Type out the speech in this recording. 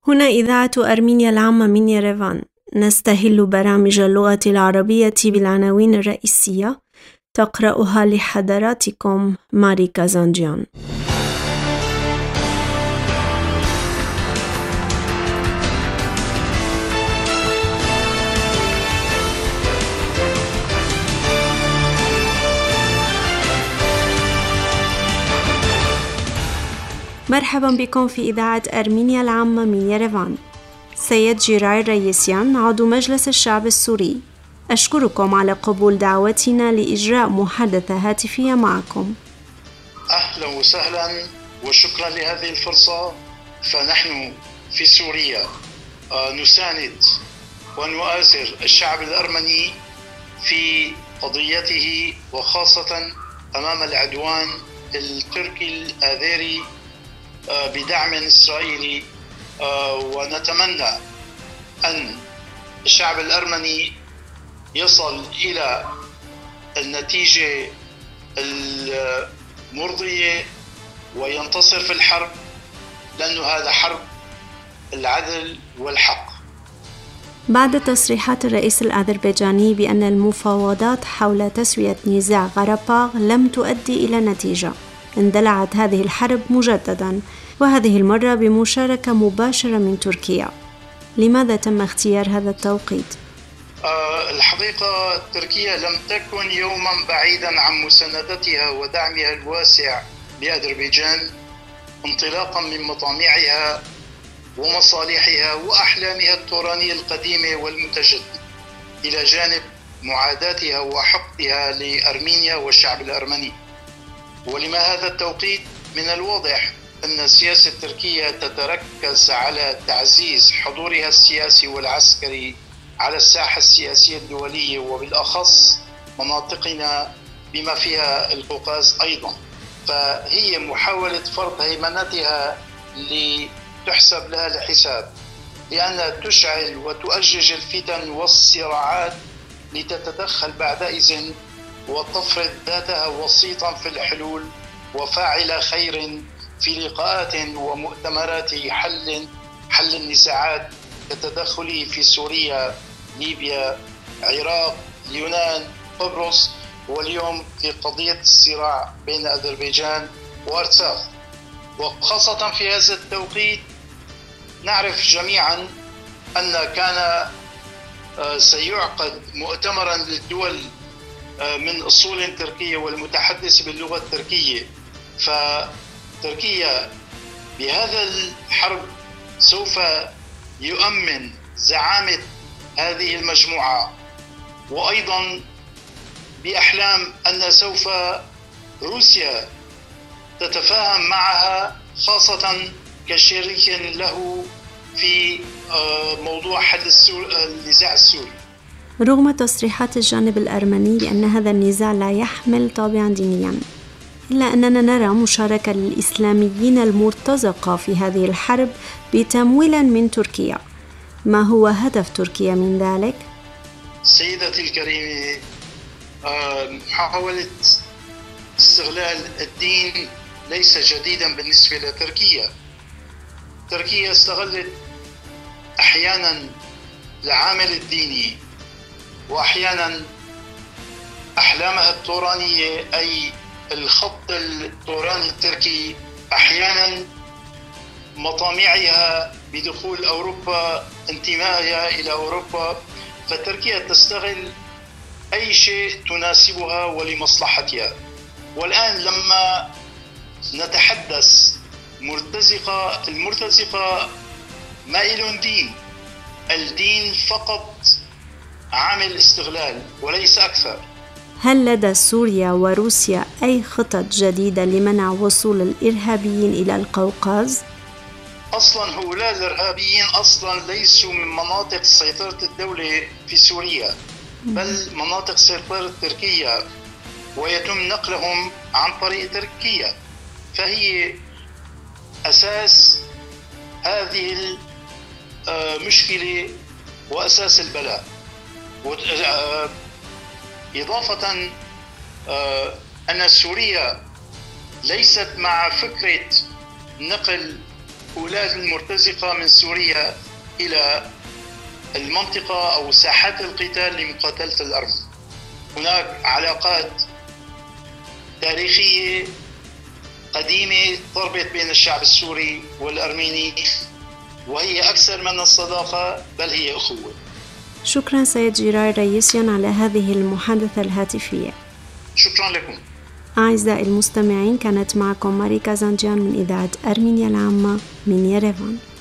هنا إذاعة أرمينيا العامة من يريفان. نستهل برامج اللغة العربية بالعناوين الرئيسية. تقرأها لحضراتكم ماري كازانجيان. مرحبا بكم في إذاعة أرمينيا العامة من يريفان. سيد جيراي ريسيان عضو مجلس الشعب السوري، أشكركم على قبول دعوتنا لإجراء محادثة هاتفية معكم. أهلا وسهلا وشكرا لهذه الفرصة. فنحن في سوريا نساند ونؤازر الشعب الأرمني في قضيته، وخاصة أمام العدوان التركي الآذري بدعم إسرائيلي، ونتمنى أن الشعب الأرمني يصل إلى النتيجة المرضية وينتصر في الحرب، لأنه هذا حرب العدل والحق. بعد تصريحات الرئيس الأذربيجاني بأن المفاوضات حول تسوية نزاع غراباغ لم تؤدي إلى نتيجة، اندلعت هذه الحرب مجددا، وهذه المرة بمشاركة مباشرة من تركيا. لماذا تم اختيار هذا التوقيت؟ الحقيقة تركيا لم تكن يوما بعيدا عن مساندتها ودعمها الواسع لأذربيجان، انطلاقا من مطامعها ومصالحها وأحلامها التورانية القديمة والمتجددة، إلى جانب معاداتها وحقدها لأرمينيا والشعب الأرمني. ولما هذا التوقيت؟ من الواضح أن السياسة التركية تتركز على تعزيز حضورها السياسي والعسكري على الساحة السياسية الدولية، وبالأخص مناطقنا بما فيها القوقاز أيضا. فهي محاولة فرض هيمنتها لتحسب لها الحساب، لأنها تشعل وتؤجج الفتن والصراعات لتتدخل بعدئذ وتفرض ذاتها وسيطا في الحلول وفاعل خير في لقاءات ومؤتمرات حل النزاعات، كتدخله في سوريا، ليبيا، العراق، اليونان، قبرص، واليوم في قضية الصراع بين أذربيجان وأرتساخ. وخاصة في هذا التوقيت نعرف جميعا أن كان سيعقد مؤتمرا للدول من أصول تركية والمتحدث باللغة التركية. فتركيا بهذا الحرب سوف يؤمن زعامة هذه المجموعة، وأيضا بأحلام أن سوف روسيا تتفاهم معها، خاصة كشريك له في موضوع حل النزاع السوري. رغم تصريحات الجانب الأرمني بأن هذا النزاع لا يحمل طابعا دينيا، إلا أننا نرى مشاركة للإسلاميين المرتزقة في هذه الحرب بتمويل من تركيا. ما هو هدف تركيا من ذلك؟ سيدتي الكريمة، محاولة استغلال الدين ليس جديدا بالنسبة لتركيا. تركيا استغلت أحيانا العامل الديني، وأحيانا أحلامها التورانية، أي الخط التوراني التركي، أحيانا مطامعها بدخول أوروبا، انتمائها إلى أوروبا. فتركيا تستغل أي شيء تناسبها ولمصلحتها. والآن لما نتحدث المرتزقة ما إلهم دين، الدين فقط عامل استغلال وليس أكثر. هل لدى سوريا وروسيا أي خطط جديدة لمنع وصول الإرهابيين إلى القوقاز؟ أصلاً هؤلاء الإرهابيين أصلاً ليسوا من مناطق سيطرة الدولة في سوريا، بل مناطق سيطرة تركيا، ويتم نقلهم عن طريق تركيا. فهي أساس هذه المشكلة وأساس البلاء. إضافة أن سوريا ليست مع فكرة نقل الأولاد المرتزقة من سوريا إلى المنطقة أو ساحات القتال لمقاتلة الأرمن. هناك علاقات تاريخية قديمة تربط بين الشعب السوري والأرميني، وهي أكثر من الصداقة بل هي أخوة. شكرا سيد جيرار ريسيان على هذه المحادثة الهاتفية. شكرا لكم. أعزائي المستمعين، كانت معكم ماريكا زانجيان من إذاعة أرمينيا العامة من يريفان.